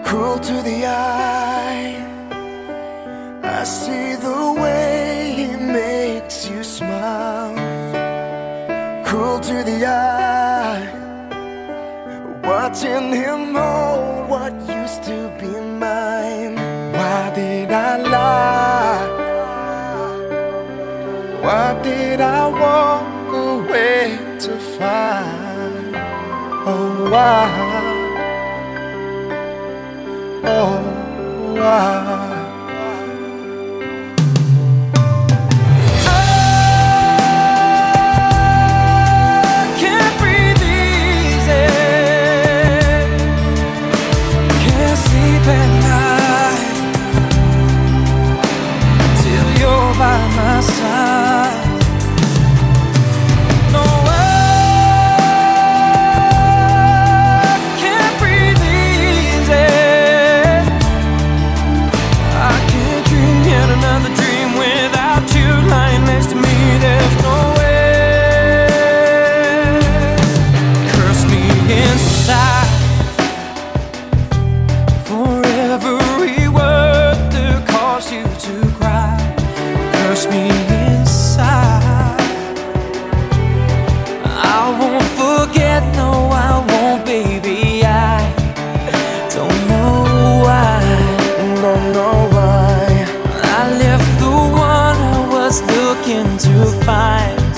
cruel to the eye. I see the way he makes you smile. Cruel to the eye, watching him hold what used to be mine. Why did I lie? Why did I walk away to find? Oh, why? Oh, why? By my side, no, I can't breathe easy. I can't dream yet another dream without you lying next to me. There's no way. Curse me inside for every word that caused you to cry. Curse me inside. I won't forget, no, I won't, baby. I don't know why. Don't know why I left the one I was looking to find.